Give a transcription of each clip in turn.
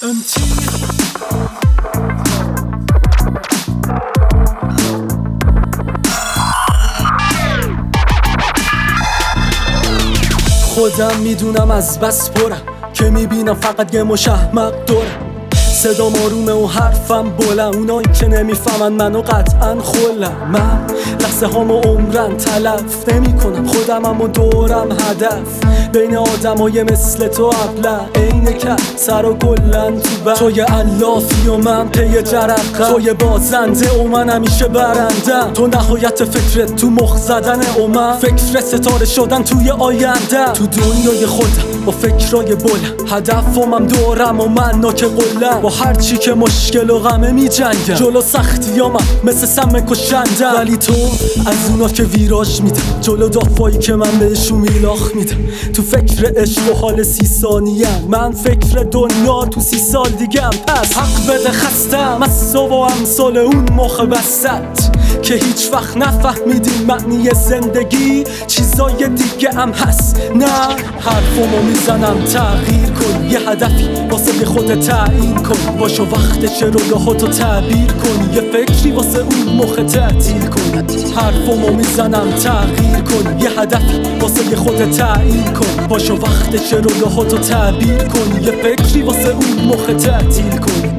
خودم میدونم از بس پرم که میبینم فقط یه مشهمق دورم. صدام آرومه و حرفم بلند، اونایی که نمیفهمن منو قطعا خلم. من لحظه هامو عمرن تلف نمی کنم خودمم و دورم هدف. بین آدمای مثل تو ابله اینه که سر و گلن تو بر. توی علافی و من پی جرقم، توی بازنده و من همیشه برندم. تو نهایت فکرت تو مخ زدنه و من فکر ستاره شدن توی آینده. تو دنیای خودم با فکرای بلند، هدفم دورم و من ناک قلم. با هرچی که مشکل و غمه می جنگم، جلو سختیامم مثل سم کشندم. ولی تو از اونا که ویراژ میدم، جلو دافایی که من بهشون میلاخ میدم. تو فکر عشق و حال 30 ثانیه، من فکر دنیا تو 30 سال دیگم. پس حق بده خستم از تو و امثال اون مخ بستت که هیچ وقت نفهمیدین معنی زندگی. چیزای دیگه هم هست، نه حرفمو میزنم تغییر کن. یه هدفی واسه خودت تعیین کن، باشو وقتش رویاهاتو تعبیر کن. یه فکری واسه اون مخ تعطیل کن. حرفمو میزنم تغییر کن. یه هدفی واسه خودت تعیین کن، باشو وقتش رویاهاتو تعبیر کن. یه فکری واسه اون مخ تعطیل کن.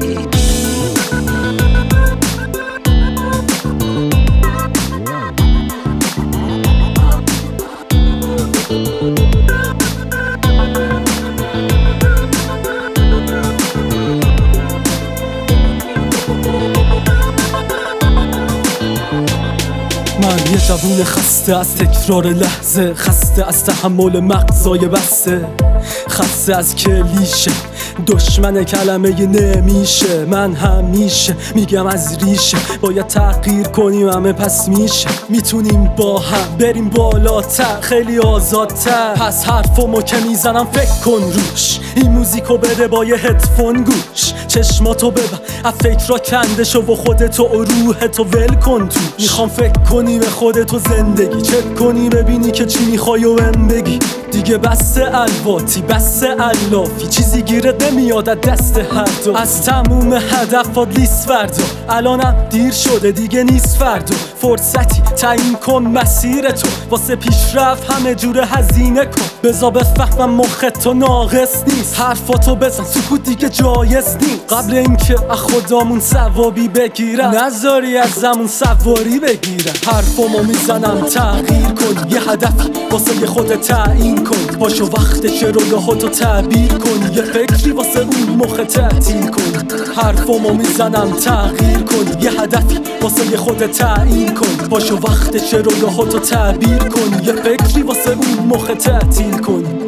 من یه جوون خسته از تکرار لحظه، خسته از تحمل مغزای بسته، خسته از کلیشه دشمن کلمه نمیشه. من همیشه میگم از ریشه باید تغییر کنیم، همه پس میشه. میتونیم با هم بریم بالاتر، خیلی آزادتر. پس حرفمو که میزنم فکر کن روش، این موزیکو بده با یه هدفون گوش. چشماتو ببن از فکر را کنده شو و خودتو و روحتو ول کن توش. میخوام فکر کنی به خودتو زندگی، چک کنی ببینی که چی میخوای و بهم بگی. دیگه بس الواتی بس علافی، چیزی گیرت نمیاد از دست هر دو. از تموم هدفات لیست فردا، الانم دیر شده دیگه نیست فردا. فرصتی تعیین کن مسیرتو، واسه پیشرفت همه جوره هزینه کن. بذار بفهمم مختو ناقص نیست، حرفاتو بزن سکوت دیگه جایز نیست. قبل اینکه از خدامون ثوابی بگیرم، نذاری از زمون سواری بگیرم. حرفمو میزنم تغییر کن. یه هدفی واسه خودت تعیین کن، باشو وقتش رویاهاتو تعبیر کن. یه فکری واسه اون مخ تعطیل کن. حرفمو میزنم تغییر کن. یه هدفی واسه خودت تعیین کن، باشو وقتش رویاهاتو تعبیر کن. یه فکری واسه اون مخ تعطیل کن.